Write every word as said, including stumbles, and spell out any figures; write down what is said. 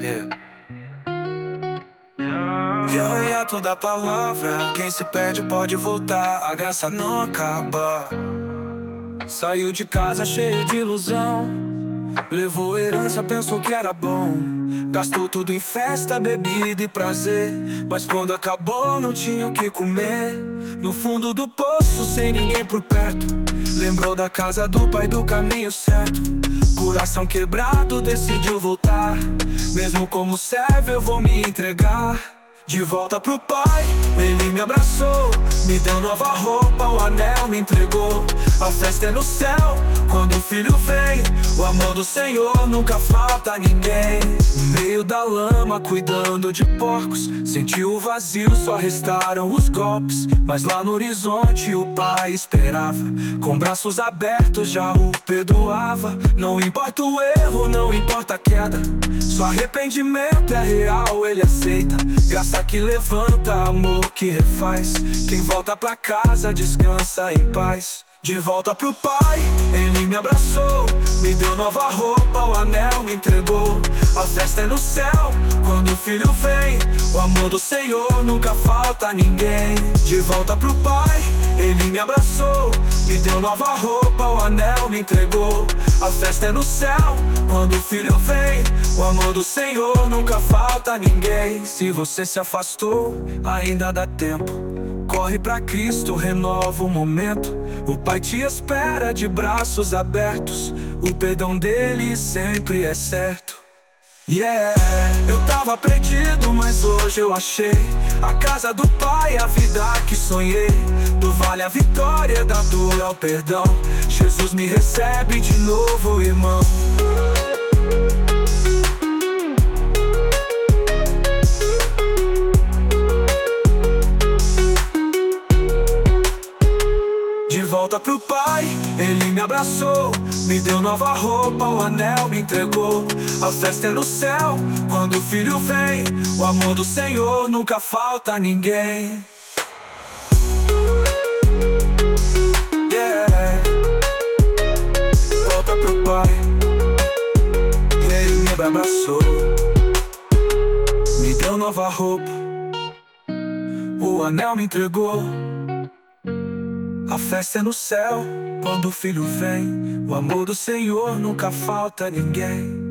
Yeah. E arranha da palavra, quem se perde pode voltar, a graça não acaba. Saiu de casa cheio de ilusão, levou herança, pensou que era bom. Gastou tudo em festa, bebida e prazer, mas quando acabou não tinha o que comer. No fundo do poço, sem ninguém por perto, lembrou da casa do pai, do caminho certo. Coração quebrado, decidiu voltar. Mesmo como servo eu vou me entregar. De volta pro pai, ele me abraçou, me deu nova roupa, o anel me entregou. A festa é no céu, quando o filho vem, o amor do Senhor nunca falta a ninguém. No meio da lama, cuidando de porcos, senti o vazio, só restaram os golpes. Mas lá no horizonte o pai esperava, com braços abertos já o perdoava. Não importa o erro, não importa a queda, só arrependimento é real, ele aceita. Graça que levanta, amor que refaz. Quem volta pra casa descansa em paz. De volta pro pai, ele me abraçou, me deu nova roupa, o anel me entregou. A festa é no céu, quando o filho vem, o amor do Senhor nunca falta a ninguém. De volta pro pai, ele me abraçou, me deu nova roupa, o anel me entregou. A festa é no céu, quando o filho vem, o amor do Senhor nunca falta a ninguém. Se você se afastou, ainda dá tempo, corre pra Cristo, renova o momento. O Pai te espera de braços abertos, o perdão dele sempre é certo. Yeah, eu tava perdido, mas hoje eu achei a casa do Pai, a vida que sonhei. Do vale a vitória, da dor ao perdão, Jesus me recebe de novo, irmão. De volta pro pai, ele me abraçou, me deu nova roupa, o anel me entregou. A festa é no céu, quando o filho vem, o amor do Senhor nunca falta a ninguém. Yeah. Volta pro pai, ele me abraçou, me deu nova roupa, o anel me entregou. A festa é no céu, quando o filho vem, o amor do Senhor nunca falta a ninguém.